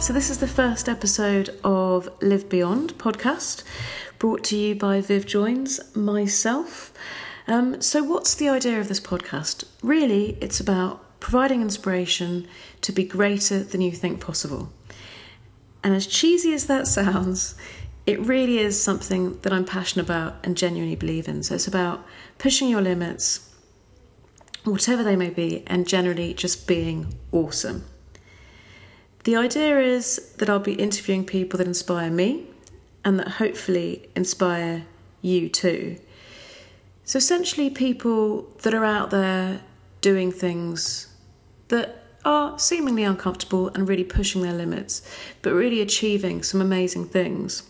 So this is the first episode of Live Beyond podcast, brought to you by Viv Joins, myself. So what's the idea of this podcast? Really, it's about providing inspiration to be greater than you think possible. And as cheesy as that sounds, it really is something that I'm passionate about and genuinely believe in. So it's about pushing your limits, whatever they may be, and generally just being awesome. The idea is that I'll be interviewing people that inspire me and that hopefully inspire you too. So essentially people that are out there doing things that are seemingly uncomfortable and really pushing their limits, but really achieving some amazing things.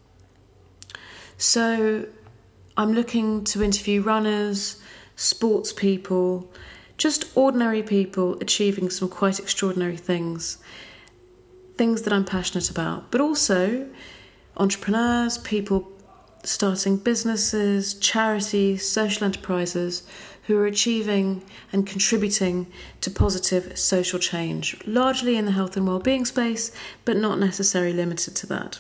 So I'm looking to interview runners, sports people, just ordinary people achieving some quite extraordinary things that I'm passionate about, but also entrepreneurs, people starting businesses, charities, social enterprises who are achieving and contributing to positive social change, largely in the health and well-being space, but not necessarily limited to that.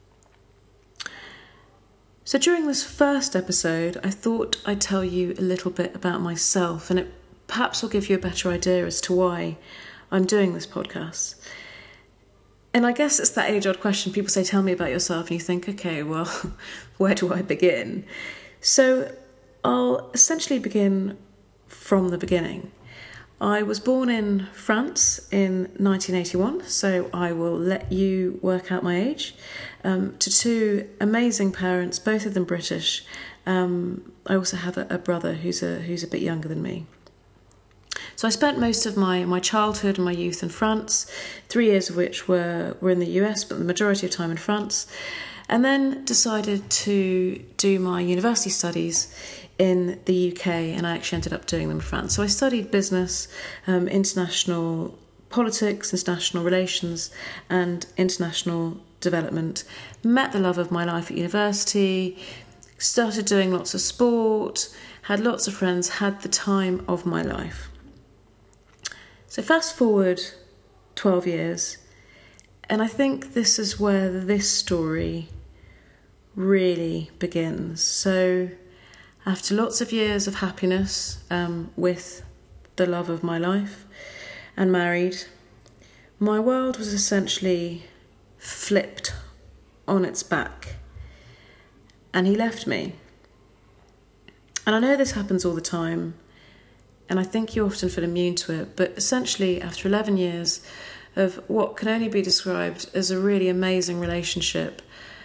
So during this first episode, I thought I'd tell you a little bit about myself, and it perhaps will give you a better idea as to why I'm doing this podcast. And I guess it's that age-old question. People say, tell me about yourself, and you think, okay, well, where do I begin? So I'll essentially begin from the beginning. I was born in France in 1981, so I will let you work out my age, to two amazing parents, both of them British. I also have a brother who's a bit younger than me. So I spent most of my childhood and my youth in France, 3 years of which were in the US, but the majority of time in France, and then decided to do my university studies in the UK, and I actually ended up doing them in France. So I studied business, international politics, international relations, and international development, met the love of my life at university, started doing lots of sport, had lots of friends, had the time of my life. So fast forward 12 years, and I think this is where this story really begins. So after lots of years of happiness with the love of my life and married, my world was essentially flipped on its back, and he left me. And I know this happens all the time, and I think you often feel immune to it, but essentially after 11 years of what can only be described as a really amazing relationship,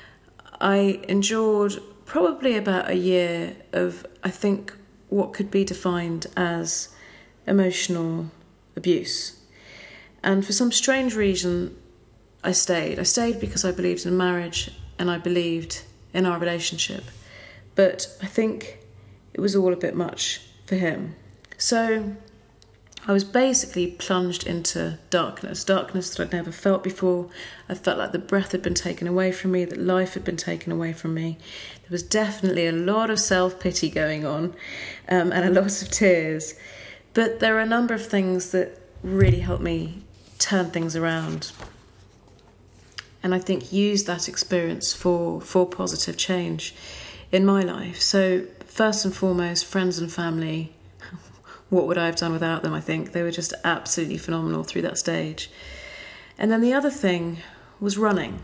I endured probably about a year of, I think, what could be defined as emotional abuse. And for some strange reason, I stayed. I stayed because I believed in marriage and I believed in our relationship. But I think it was all a bit much for him. So I was basically plunged into darkness that I'd never felt before. I felt like the breath had been taken away from me, that life had been taken away from me. There was definitely a lot of self-pity going on, and a lot of tears. But there are a number of things that really helped me turn things around, and I think use that experience for positive change in my life. So first and foremost, friends and family. What would I have done without them? I think they were just absolutely phenomenal through that stage. And then the other thing was running.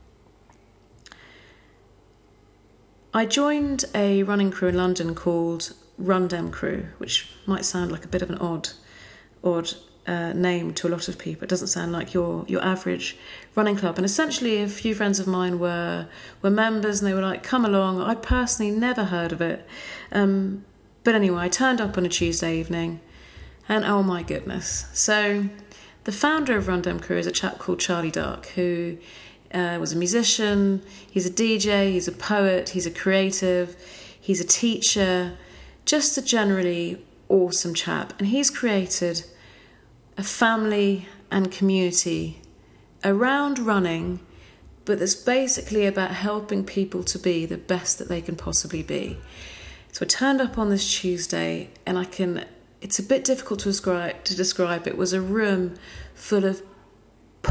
I joined a running crew in London called Rundem Crew, which might sound like a bit of an odd name to a lot of people. It doesn't sound like your average running club. And essentially a few friends of mine were members, and they were like, come along. I personally never heard of it. But anyway, I turned up on a Tuesday evening, and oh my goodness. So the founder of Rundem Crew is a chap called Charlie Dark, who was a musician, he's a DJ, he's a poet, he's a creative, he's a teacher, just a generally awesome chap. And he's created a family and community around running, but that's basically about helping people to be the best that they can possibly be. So I turned up on this Tuesday, and it's a bit difficult to describe. It was a room full of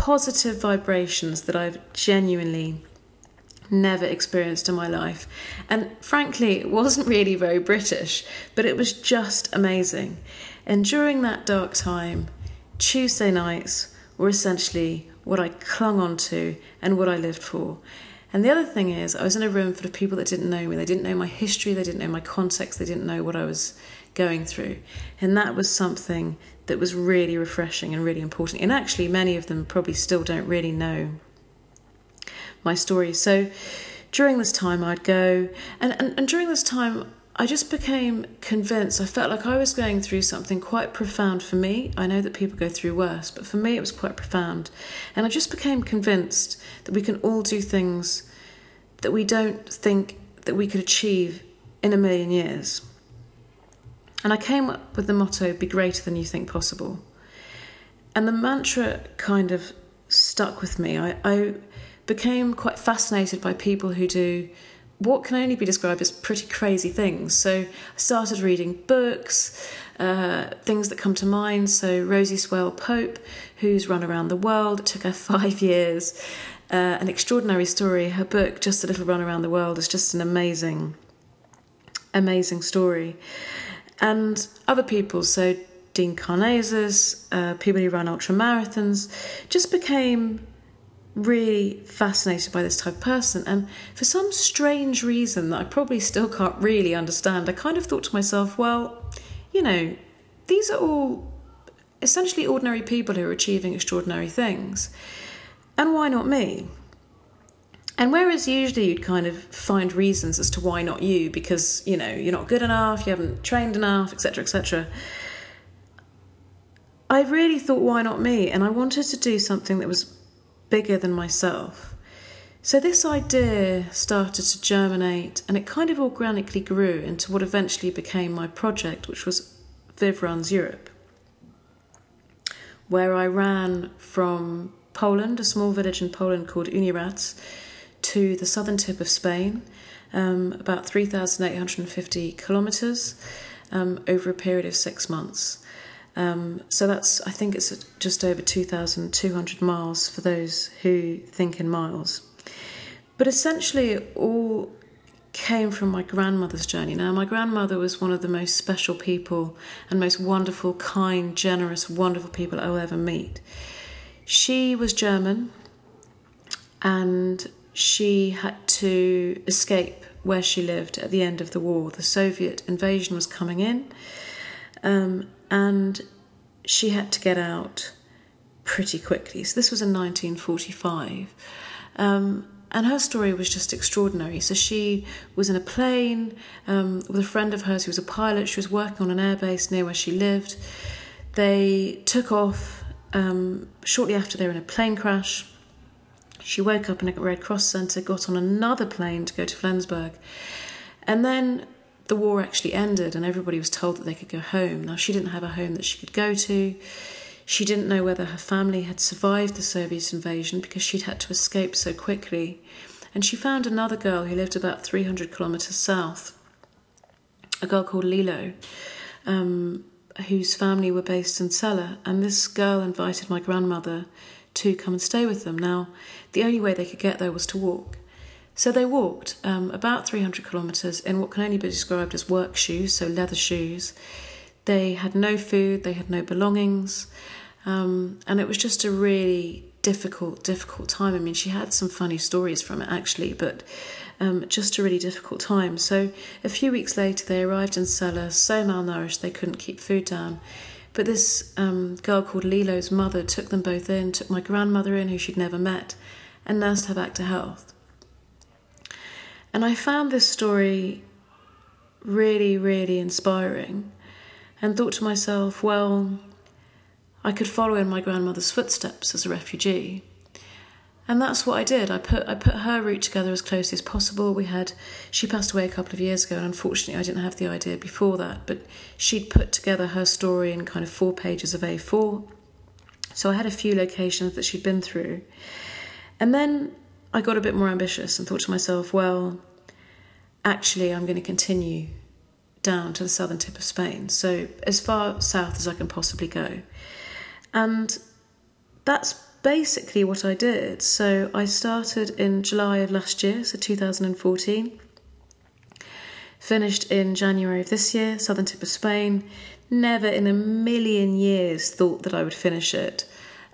positive vibrations that I've genuinely never experienced in my life. And frankly, it wasn't really very British, but it was just amazing. And during that dark time, Tuesday nights were essentially what I clung on to and what I lived for. And the other thing is, I was in a room full of people that didn't know me. They didn't know my history, they didn't know my context, they didn't know what I was going through. And that was something that was really refreshing and really important. And actually, many of them probably still don't really know my story. So during this time, I'd go, and during this time, I just became convinced. I felt like I was going through something quite profound for me. I know that people go through worse, but for me, it was quite profound. And I just became convinced that we can all do things that we don't think that we could achieve in a million years. And I came up with the motto, be greater than you think possible. And the mantra kind of stuck with me. I became quite fascinated by people who do what can only be described as pretty crazy things. So I started reading books, things that come to mind. So Rosie Swale Pope, who's run around the world. It took her 5 years. An extraordinary story. Her book, Just a Little Run Around the World, is just an amazing, amazing story. And other people, so Dean Karnazes, people who run ultra marathons, just became really fascinated by this type of person. And for some strange reason that I probably still can't really understand, I kind of thought to myself, well, you know, these are all essentially ordinary people who are achieving extraordinary things. And why not me? And whereas usually you'd kind of find reasons as to why not you, because, you know, you're not good enough, you haven't trained enough, etc., etc., I really thought, why not me? And I wanted to do something that was bigger than myself. So this idea started to germinate, and it kind of organically grew into what eventually became my project, which was Viv Runs Europe, where I ran from Poland, a small village in Poland called Unirac, to the southern tip of Spain, about 3,850 kilometres over a period of 6 months. So that's, I think it's just over 2,200 miles for those who think in miles. But essentially it all came from my grandmother's journey. Now, my grandmother was one of the most special people and most wonderful, kind, generous, wonderful people I'll ever meet. She was German, and she had to escape where she lived at the end of the war. The Soviet invasion was coming in, and she had to get out pretty quickly. So this was in 1945. And her story was just extraordinary. So she was in a plane with a friend of hers who was a pilot. She was working on an airbase near where she lived. They took off. Shortly after, they were in a plane crash. She woke up in a Red Cross centre, got on another plane to go to Flensburg. And then the war actually ended and everybody was told that they could go home. Now, she didn't have a home that she could go to. She didn't know whether her family had survived the Soviet invasion because she'd had to escape so quickly. And she found another girl who lived about 300 kilometres south, a girl called Lilo, whose family were based in Celle. And this girl invited my grandmother to come and stay with them. Now, the only way they could get there was to walk. So they walked about 300 kilometres in what can only be described as work shoes, so leather shoes. They had no food, they had no belongings, and it was just a really difficult time. I mean, she had some funny stories from it, actually, but just a really difficult time. So a few weeks later, they arrived in Celle, so malnourished they couldn't keep food down. But this girl called Lilo's mother took them both in, took my grandmother in, who she'd never met, and nursed her back to health. And I found this story really, really inspiring and thought to myself, well, I could follow in my grandmother's footsteps as a refugee. And that's what I did. I put her route together as closely as possible. She passed away a couple of years ago, and unfortunately I didn't have the idea before that, but she'd put together her story in kind of 4 pages of A4. So I had a few locations that she'd been through. And then I got a bit more ambitious and thought to myself, well, actually I'm going to continue down to the southern tip of Spain, so as far south as I can possibly go. And that's basically what I did. So I started in July of last year, so 2014. Finished in January of this year, southern tip of Spain. Never in a million years thought that I would finish it.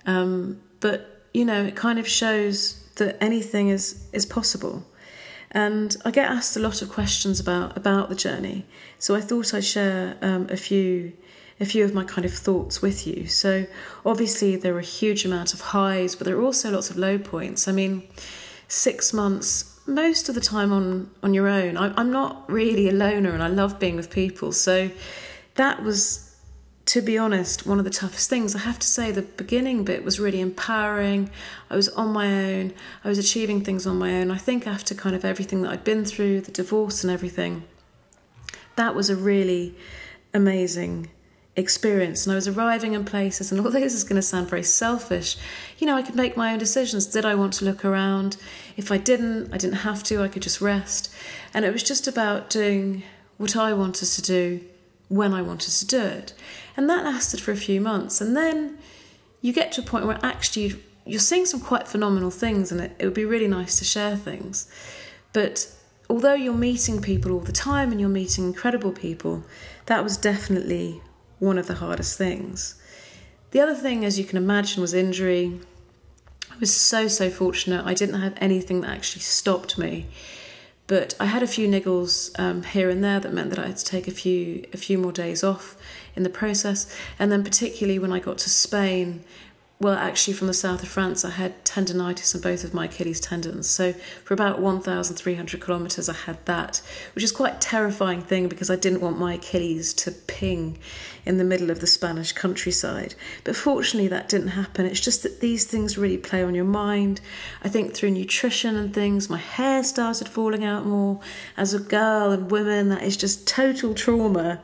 But, it kind of shows that anything is possible. And I get asked a lot of questions about the journey. So I thought I'd share a few of my kind of thoughts with you. So obviously there are a huge amount of highs, but there are also lots of low points. I mean, 6 months, most of the time on your own. I'm not really a loner, and I love being with people. So that was, to be honest, one of the toughest things. I have to say the beginning bit was really empowering. I was on my own. I was achieving things on my own. I think after kind of everything that I'd been through, the divorce and everything, that was a really amazing experience. And I was arriving in places, and although this is going to sound very selfish, I could make my own decisions. Did I want to look around? If I didn't have to. I could just rest. And it was just about doing what I wanted to do when I wanted to do it. And that lasted for a few months. And then you get to a point where actually you're seeing some quite phenomenal things, and it would be really nice to share things. But although you're meeting people all the time and you're meeting incredible people, that was definitely one of the hardest things. The other thing, as you can imagine, was injury. I was so fortunate. I didn't have anything that actually stopped me. But I had a few niggles here and there that meant that I had to take a few more days off in the process. And then particularly when I got to Spain, well, actually from the south of France, I had tendinitis in both of my Achilles tendons. So for about 1,300 kilometres, I had that, which is quite a terrifying thing because I didn't want my Achilles to ping in the middle of the Spanish countryside. But fortunately, that didn't happen. It's just that these things really play on your mind. I think through nutrition and things, my hair started falling out more. As a girl and woman, that is just total trauma.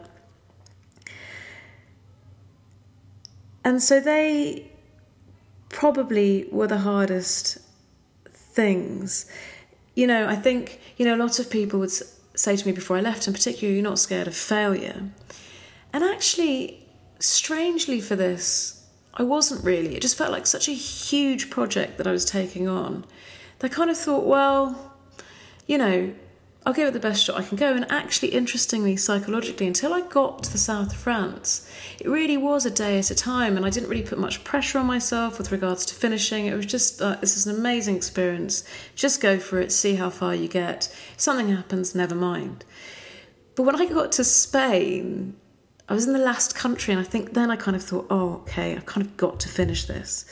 And so they probably were the hardest things. I think, a lot of people would say to me before I left, and particularly, you're not scared of failure. And actually, strangely for this, I wasn't really. It just felt like such a huge project that I was taking on. I kind of thought, well, I'll give it the best shot I can go. And actually, interestingly, psychologically, until I got to the south of France, it really was a day at a time, and I didn't really put much pressure on myself with regards to finishing. It was just, this is an amazing experience. Just go for it, see how far you get. If something happens, never mind. But when I got to Spain, I was in the last country, and I think then I kind of thought, oh, okay, I've kind of got to finish this.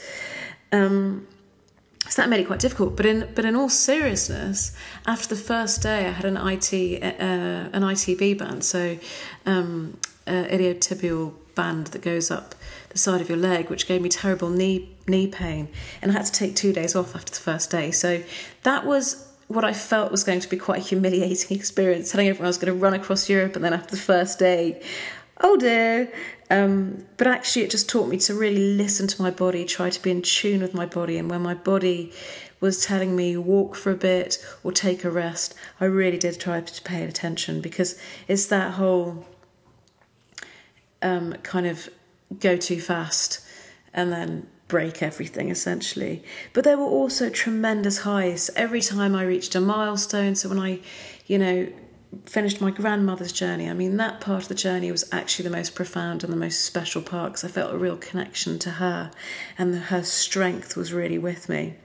So that made it quite difficult. But in all seriousness, after the first day, I had an ITB band, so iliotibial band that goes up the side of your leg, which gave me terrible knee pain, and I had to take 2 days off after the first day. So that was what I felt was going to be quite a humiliating experience, telling everyone I was going to run across Europe, and then after the first day, oh dear. But actually it just taught me to really listen to my body, try to be in tune with my body. And when my body was telling me walk for a bit or take a rest, I really did try to pay attention, because it's that whole kind of go too fast and then break everything, essentially. But there were also tremendous highs every time I reached a milestone. So when I, finished my grandmother's journey, I mean, that part of the journey was actually the most profound and the most special part, because I felt a real connection to her, and her strength was really with me.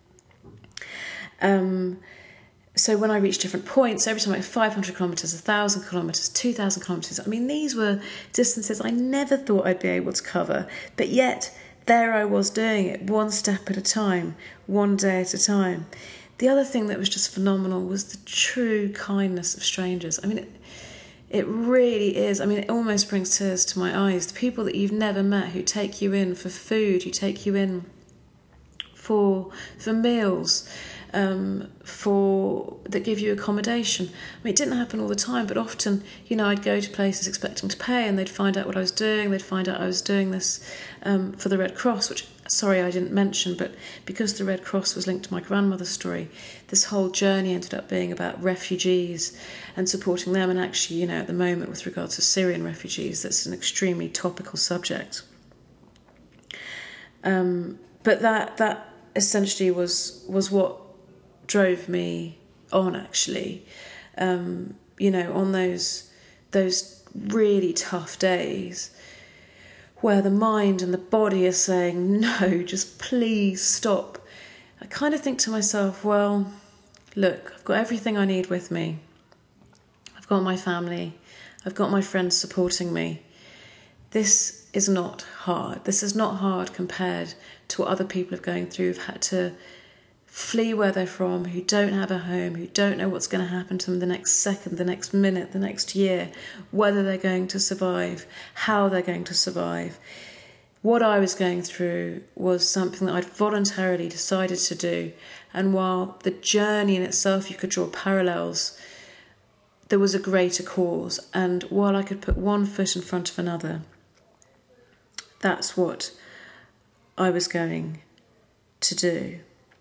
So when I reached different points, every time I 500 kilometres, 1,000 kilometres, 2,000 kilometres, I mean, these were distances I never thought I'd be able to cover, but yet there I was doing it one step at a time, one day at a time. The other thing that was just phenomenal was the true kindness of strangers. I mean, it really is. I mean, it almost brings tears to my eyes. The people that you've never met who take you in for food, who take you in for meals, that give you accommodation. I mean, it didn't happen all the time, but often, I'd go to places expecting to pay, and they'd find out what I was doing. They'd find out I was doing this for the Red Cross, which, sorry, I didn't mention, but because the Red Cross was linked to my grandmother's story, this whole journey ended up being about refugees and supporting them. And actually, at the moment, with regards to Syrian refugees, that's an extremely topical subject. But that essentially was what drove me on, actually. On those really tough days where the mind and the body are saying, no, just please stop. I kind of think to myself, well, look, I've got everything I need with me. I've got my family. I've got my friends supporting me. This is not hard. This is not hard compared to what other people are going through, who've had to flee where they're from, who don't have a home, who don't know what's going to happen to them the next second, the next minute, the next year, whether they're going to survive, how they're going to survive. What I was going through was something that I'd voluntarily decided to do. And while the journey in itself, you could draw parallels, there was a greater cause. And while I could put one foot in front of another, that's what I was going to do.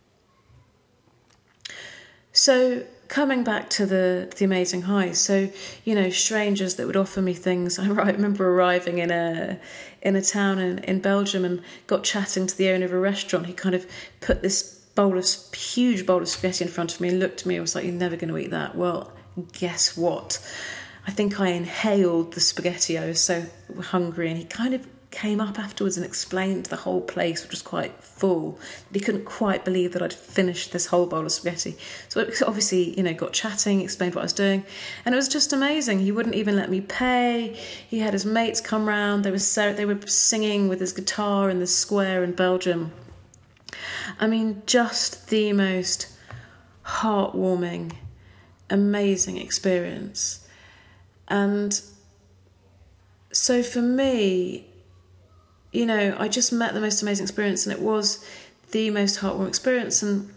So coming back to the Amazing Highs, so, strangers that would offer me things. I remember arriving in a town in Belgium and got chatting to the owner of a restaurant. He kind of put this huge bowl of spaghetti in front of me and looked at me and was like, "You're never going to eat that." Well, guess what? I think I inhaled the spaghetti. I was so hungry, and he kind of came up afterwards and explained the whole place, which was quite full. He couldn't quite believe that I'd finished this whole bowl of spaghetti. So obviously, got chatting, explained what I was doing, and it was just amazing. He wouldn't even let me pay. He had his mates come round. They were singing with his guitar in the square in Belgium. I mean, just the most heartwarming, amazing experience. And so for me, I just met the most amazing experience, and it was the most heartwarming experience. And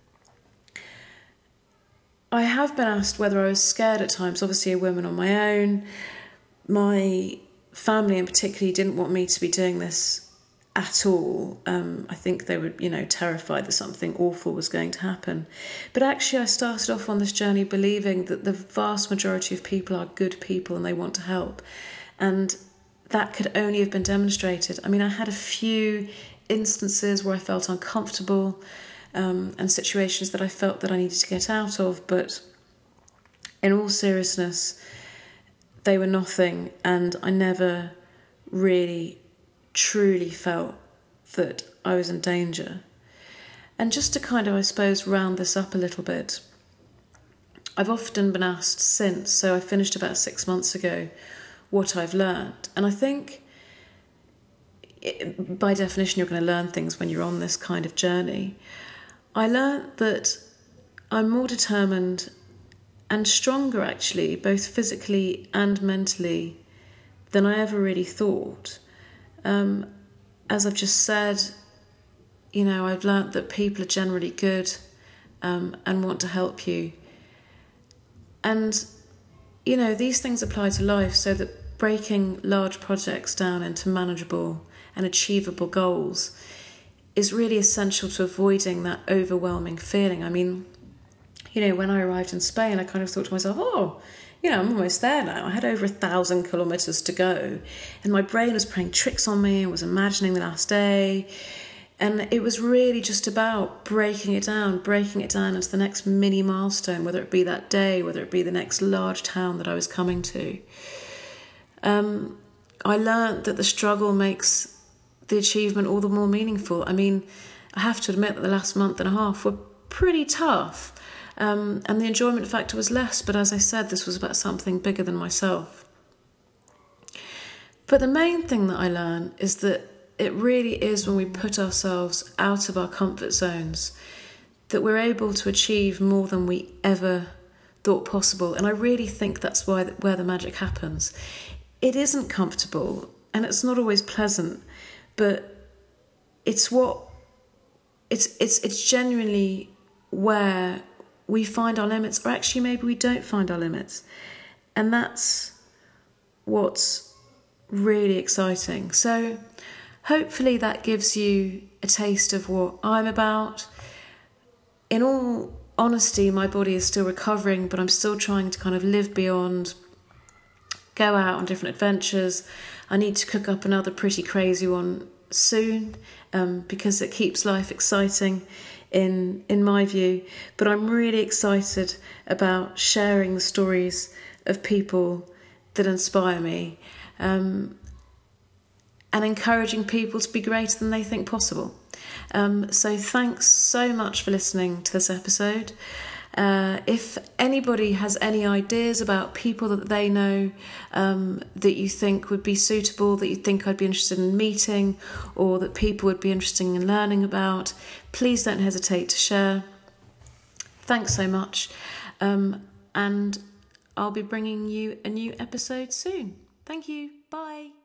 I have been asked whether I was scared at times. Obviously, a woman on my own. My family in particular didn't want me to be doing this at all. I think they were, terrified that something awful was going to happen. But actually, I started off on this journey believing that the vast majority of people are good people and they want to help. And that could only have been demonstrated. I mean, I had a few instances where I felt uncomfortable, and situations that I felt that I needed to get out of, but in all seriousness, they were nothing, and I never really truly felt that I was in danger. And just to kind of, I suppose, round this up a little bit, I've often been asked since, so I finished about 6 months ago, what I've learned. And I think, by definition, you're going to learn things when you're on this kind of journey. I learned that I'm more determined and stronger, actually, both physically and mentally, than I ever really thought. As I've just said, I've learnt that people are generally good, and want to help you. And, these things apply to life, so that breaking large projects down into manageable and achievable goals is really essential to avoiding that overwhelming feeling. I mean, when I arrived in Spain, I kind of thought to myself, I'm almost there now. I had over 1,000 kilometres to go, and my brain was playing tricks on me and was imagining the last day. And it was really just about breaking it down into the next mini milestone, whether it be that day, whether it be the next large town that I was coming to. I learnt that the struggle makes the achievement all the more meaningful. I mean, I have to admit that the last month and a half were pretty tough, and the enjoyment factor was less, but as I said, this was about something bigger than myself. But the main thing that I learned is that it really is when we put ourselves out of our comfort zones that we're able to achieve more than we ever thought possible. And I really think that's where the magic happens. It isn't comfortable and it's not always pleasant, but it's genuinely where we find our limits, or actually maybe we don't find our limits. And that's what's really exciting. So hopefully that gives you a taste of what I'm about. In all honesty, my body is still recovering, but I'm still trying to kind of live beyond, go out on different adventures. I need to cook up another pretty crazy one soon, because it keeps life exciting in my view. But I'm really excited about sharing the stories of people that inspire me, and encouraging people to be greater than they think possible. So thanks so much for listening to this episode. If anybody has any ideas about people that they know that you think would be suitable, that you think I'd be interested in meeting, or that people would be interested in learning about, please don't hesitate to share. Thanks so much. And I'll be bringing you a new episode soon. Thank you. Bye.